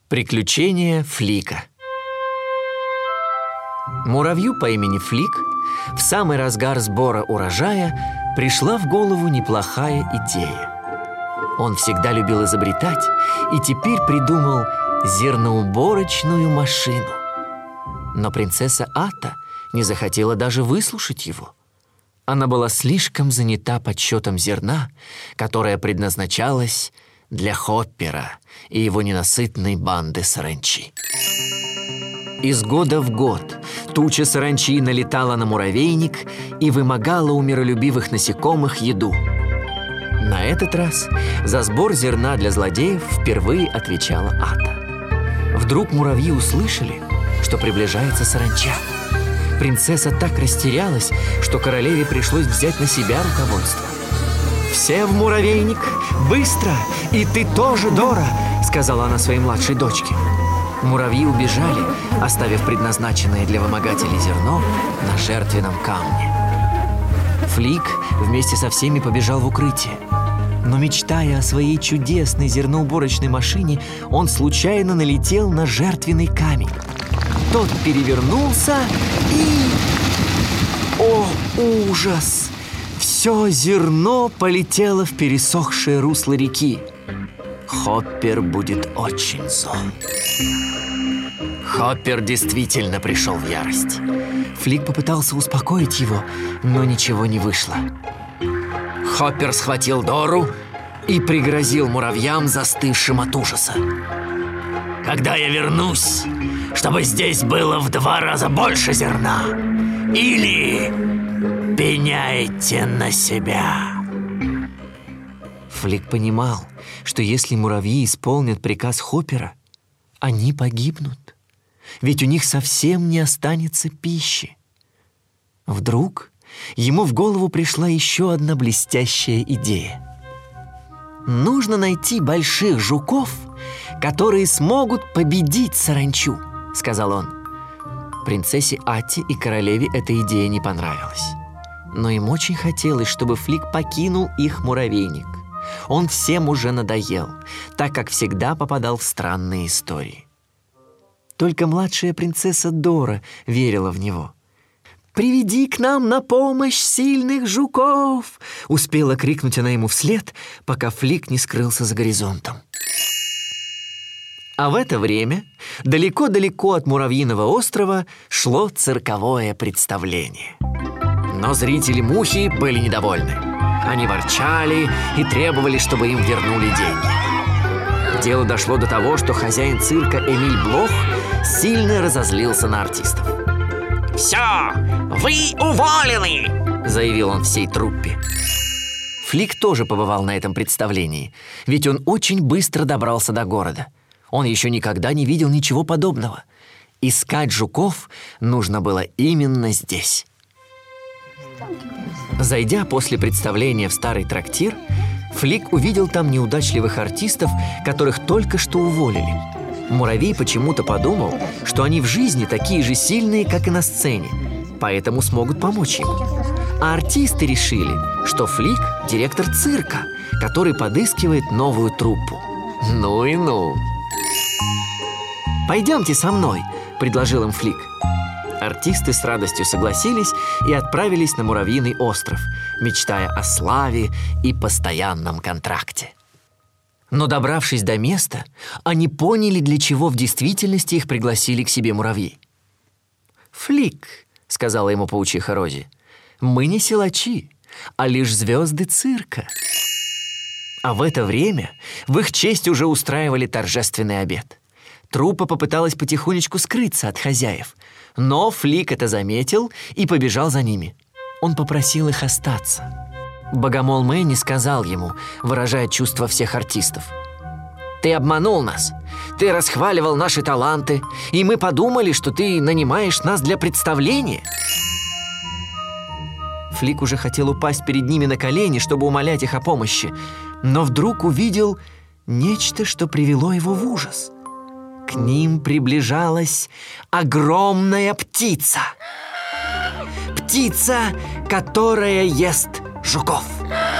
Приключения Флика. Муравью по имени Флик в самый разгар сбора урожая пришла в голову неплохая идея. Он всегда любил изобретать и теперь придумал зерноуборочную машину. Но принцесса Ата не захотела даже выслушать его. Она была слишком занята подсчетом зерна, которое предназначалось для Хоппера и его ненасытной банды саранчи. Из года в год туча саранчи налетала на муравейник и вымогала у миролюбивых насекомых еду. На этот раз за сбор зерна для злодеев впервые отвечала Ата. Вдруг муравьи услышали, что приближается саранча. Принцесса так растерялась, что королеве пришлось взять на себя руководство. «Все в муравейник! Быстро! И ты тоже, Дора!» — сказала она своей младшей дочке. Муравьи убежали, оставив предназначенное для вымогателей зерно на жертвенном камне. Флик вместе со всеми побежал в укрытие. Но, мечтая о своей чудесной зерноуборочной машине, он случайно налетел на жертвенный камень. Тот перевернулся и... О, ужас! Все зерно полетело в пересохшее русло реки. Хоппер будет очень зол. Хоппер действительно пришел в ярость. Флик попытался успокоить его, но ничего не вышло. Хоппер схватил Дору и пригрозил муравьям, застывшим от ужаса. «Когда я вернусь, чтобы здесь было в 2 раза больше зерна, или пеняйте на себя!» Флик понимал, что если муравьи исполнят приказ Хоппера, они погибнут, ведь у них совсем не останется пищи. Вдруг ему в голову пришла еще одна блестящая идея. Нужно найти больших жуков, которые смогут победить саранчу, сказал он. Принцессе Ате и королеве эта идея не понравилась. Но им очень хотелось, чтобы Флик покинул их муравейник. Он всем уже надоел, так как всегда попадал в странные истории. Только младшая принцесса Дора верила в него. «Приведи к нам на помощь сильных жуков!» успела крикнуть она ему вслед, пока Флик не скрылся за горизонтом. А в это время далеко-далеко от Муравьиного острова шло цирковое представление. Но зрители-мухи были недовольны. Они ворчали и требовали, чтобы им вернули деньги. Дело дошло до того, что хозяин цирка Эмиль Блох сильно разозлился на артистов. «Все, вы уволены!» – заявил он всей труппе. Флик тоже побывал на этом представлении, ведь он очень быстро добрался до города. Он еще никогда не видел ничего подобного. Искать жуков нужно было именно здесь. Зайдя после представления в старый трактир, Флик увидел там неудачливых артистов, которых только что уволили. Муравей почему-то подумал, что они в жизни такие же сильные, как и на сцене, поэтому смогут помочь ему. А артисты решили, что Флик – директор цирка, который подыскивает новую труппу. Ну и ну! «Пойдемте со мной», – предложил им Флик. Артисты с радостью согласились и отправились на Муравьиный остров, мечтая о славе и постоянном контракте. Но, добравшись до места, они поняли, для чего в действительности их пригласили к себе муравьи. «Флик», — сказала ему паучиха Рози, — «мы не силачи, а лишь звезды цирка». А в это время в их честь уже устраивали торжественный обед. Труппа попыталась потихонечку скрыться от хозяев, но Флик это заметил и побежал за ними. Он попросил их остаться. Богомол Мэнни сказал ему, выражая чувства всех артистов: «Ты обманул нас, ты расхваливал наши таланты, и мы подумали, что ты нанимаешь нас для представления». Флик уже хотел упасть перед ними на колени, чтобы умолять их о помощи, но вдруг увидел нечто, что привело его в ужас. К ним приближалась огромная птица. Птица, которая ест жуков.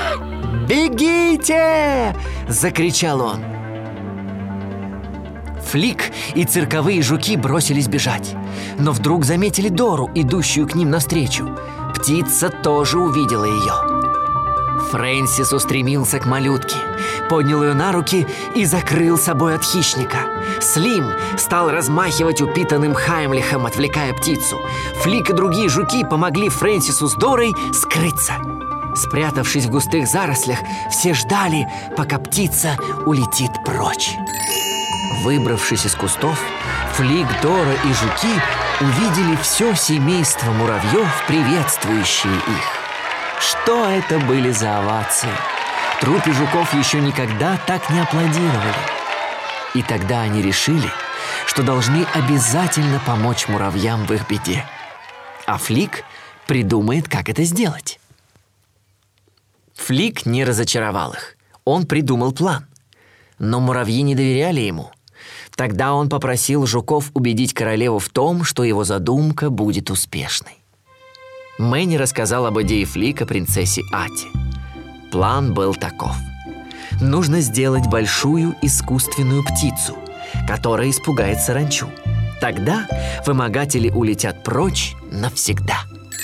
«Бегите!» – закричал он. Флик и цирковые жуки бросились бежать. Но вдруг заметили Дору, идущую к ним навстречу. Птица тоже увидела ее. Фрэнсис устремился к малютке, поднял ее на руки и закрыл собой от хищника. Слим стал размахивать упитанным Хаймлихом, отвлекая птицу. Флик и другие жуки помогли Фрэнсису с Дорой скрыться. Спрятавшись в густых зарослях, все ждали, пока птица улетит прочь. Выбравшись из кустов, Флик, Дора и жуки увидели все семейство муравьев, приветствующие их. Что это были за овации? Труппе жуков еще никогда так не аплодировали. И тогда они решили, что должны обязательно помочь муравьям в их беде. А Флик придумает, как это сделать. Флик не разочаровал их. Он придумал план. Но муравьи не доверяли ему. Тогда он попросил жуков убедить королеву в том, что его задумка будет успешной. Мэнни рассказал об идее Флика принцессе Ате. План был таков. Нужно сделать большую искусственную птицу, которая испугает саранчу. Тогда вымогатели улетят прочь навсегда.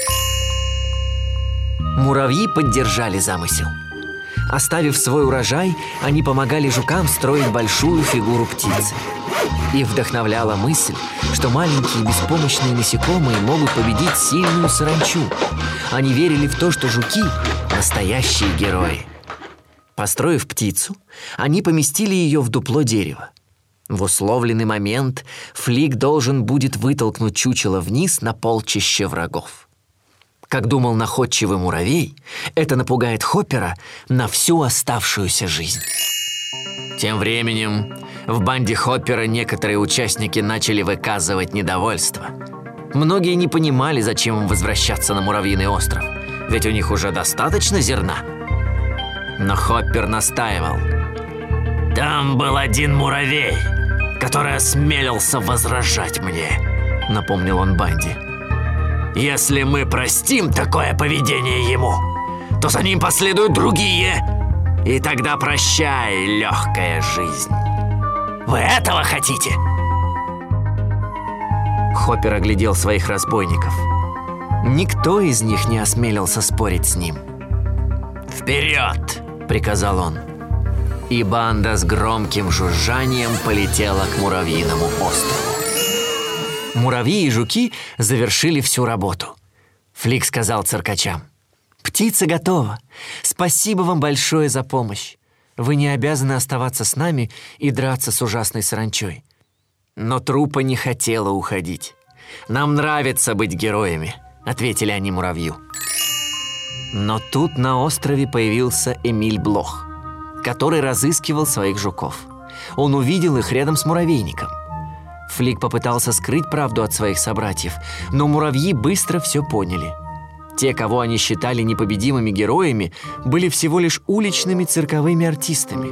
Муравьи поддержали замысел. Оставив свой урожай, они помогали жукам строить большую фигуру птицы. Их вдохновляла мысль, что маленькие беспомощные насекомые могут победить сильную саранчу. Они верили в то, что жуки – настоящие герои. Построив птицу, они поместили ее в дупло дерева. В условленный момент Флик должен будет вытолкнуть чучело вниз на полчище врагов. Как думал находчивый муравей, это напугает Хоппера на всю оставшуюся жизнь. Тем временем в банде Хоппера некоторые участники начали выказывать недовольство. Многие не понимали, зачем им возвращаться на Муравьиный остров, ведь у них уже достаточно зерна. Но Хоппер настаивал. «Там был один муравей, который осмелился возражать мне», — напомнил он банде. «Если мы простим такое поведение ему, то за ним последуют другие, и тогда прощай, легкая жизнь. Вы этого хотите?» Хоппер оглядел своих разбойников. Никто из них не осмелился спорить с ним. «Вперед!» — приказал он. И банда с громким жужжанием полетела к Муравьиному острову. Муравьи и жуки завершили всю работу. Флик сказал циркачам: «Птица готова. Спасибо вам большое за помощь. Вы не обязаны оставаться с нами и драться с ужасной саранчой». Но труппа не хотела уходить. «Нам нравится быть героями», — ответили они муравью. Но тут на острове появился Эмиль Блох, который разыскивал своих жуков. Он увидел их рядом с муравейником. Флик попытался скрыть правду от своих собратьев, но муравьи быстро все поняли. Те, кого они считали непобедимыми героями, были всего лишь уличными цирковыми артистами.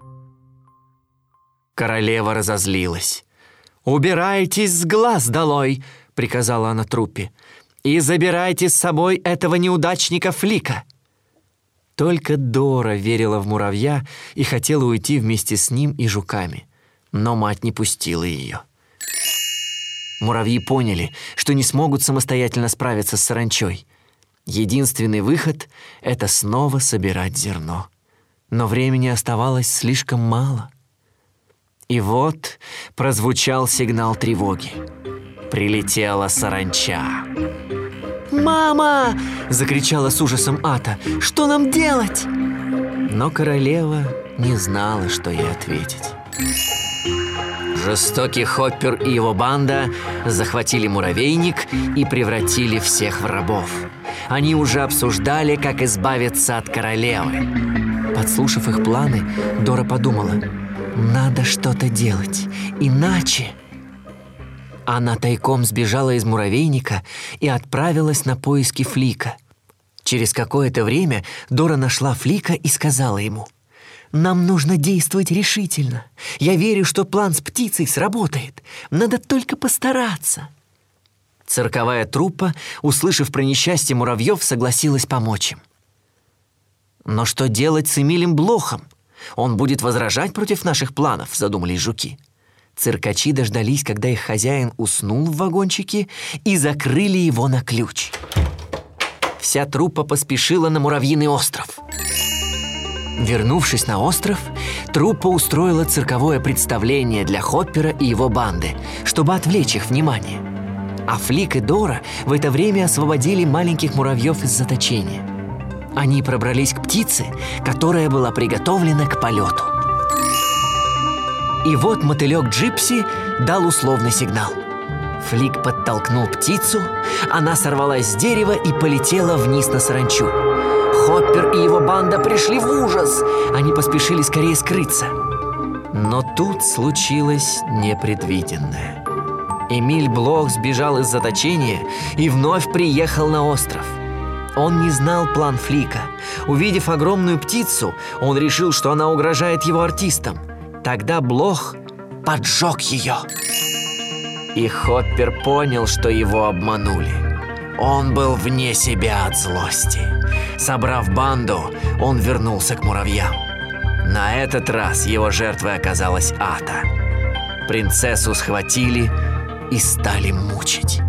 Королева разозлилась. «Убирайтесь с глаз долой!» — приказала она труппе. «И забирайте с собой этого неудачника Флика!» Только Дора верила в муравья и хотела уйти вместе с ним и жуками. Но мать не пустила ее. Муравьи поняли, что не смогут самостоятельно справиться с саранчой. Единственный выход — это снова собирать зерно. Но времени оставалось слишком мало. И вот прозвучал сигнал тревоги. Прилетела саранча. «Мама!» — закричала с ужасом Ата. «Что нам делать?» Но королева не знала, что ей ответить. Жестокий Хоппер и его банда захватили муравейник и превратили всех в рабов. Они уже обсуждали, как избавиться от королевы. Подслушав их планы, Дора подумала: «Надо что-то делать, иначе...» Она тайком сбежала из муравейника и отправилась на поиски Флика. Через какое-то время Дора нашла Флика и сказала ему: «Нам нужно действовать решительно. Я верю, что план с птицей сработает. Надо только постараться». Цирковая труппа, услышав про несчастье муравьев, согласилась помочь им. «Но что делать с Эмилем Блохом? Он будет возражать против наших планов», — задумались жуки. Циркачи дождались, когда их хозяин уснул в вагончике, и закрыли его на ключ. Вся труппа поспешила на Муравьиный остров. Вернувшись на остров, труппа устроила цирковое представление для Хоппера и его банды, чтобы отвлечь их внимание. А Флик и Дора в это время освободили маленьких муравьев из заточения. Они пробрались к птице, которая была приготовлена к полету. И вот мотылек Джипси дал условный сигнал. Флик подтолкнул птицу, она сорвалась с дерева и полетела вниз на саранчу. Хоппер и его банда пришли в ужас. Они поспешили скорее скрыться. Но тут случилось непредвиденное. Эмиль Блох сбежал из заточения и вновь приехал на остров. Он не знал план Флика. Увидев огромную птицу, он решил, что она угрожает его артистам. Тогда Блох поджег ее. И Хоппер понял, что его обманули. Он был вне себя от злости. Собрав банду, он вернулся к муравьям. На этот раз его жертвой оказалась Ата. Принцессу схватили и стали мучить.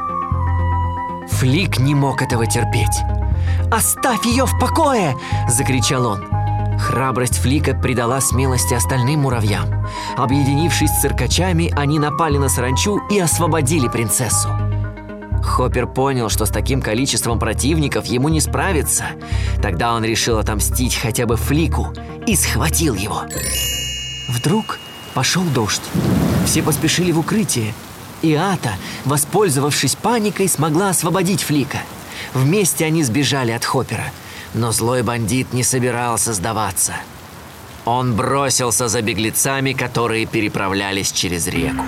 Флик не мог этого терпеть. «Оставь ее в покое!» – закричал он. Храбрость Флика придала смелости остальным муравьям. Объединившись с циркачами, они напали на саранчу и освободили принцессу. Хоппер понял, что с таким количеством противников ему не справиться. Тогда он решил отомстить хотя бы Флику и схватил его. Вдруг пошел дождь. Все поспешили в укрытие. И Ата, воспользовавшись паникой, смогла освободить Флика. Вместе они сбежали от Хоппера. Но злой бандит не собирался сдаваться. Он бросился за беглецами, которые переправлялись через реку.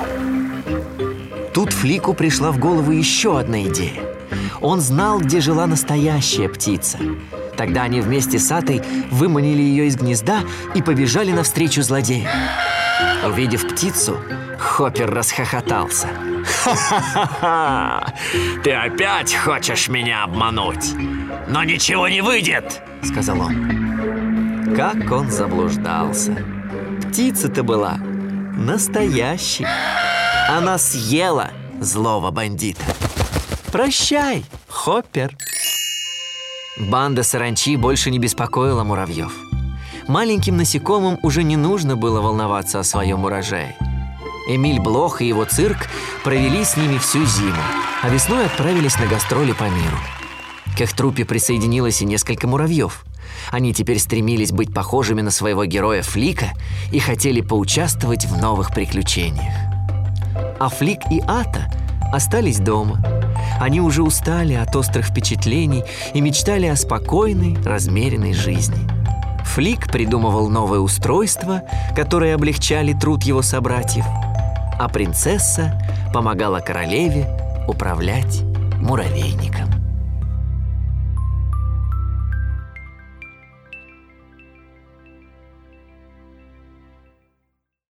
Тут Флику пришла в голову еще одна идея. Он знал, где жила настоящая птица. Тогда они вместе с Атой выманили ее из гнезда и побежали навстречу злодею. Увидев птицу, Хоппер расхохотался. «Ха-ха-ха! Ты опять хочешь меня обмануть? Но ничего не выйдет!» — сказал он. Как он заблуждался. Птица-то была настоящей. Она съела злого бандита. Прощай, Хоппер. Банда саранчи больше не беспокоила муравьев. Маленьким насекомым уже не нужно было волноваться о своем урожае. Эмиль Блох и его цирк провели с ними всю зиму, а весной отправились на гастроли по миру. К их труппе присоединилось и несколько муравьев. Они теперь стремились быть похожими на своего героя Флика и хотели поучаствовать в новых приключениях. А Флик и Ата остались дома. Они уже устали от острых впечатлений и мечтали о спокойной, размеренной жизни. Флик придумывал новые устройства, которые облегчали труд его собратьев, а принцесса помогала королеве управлять муравейником.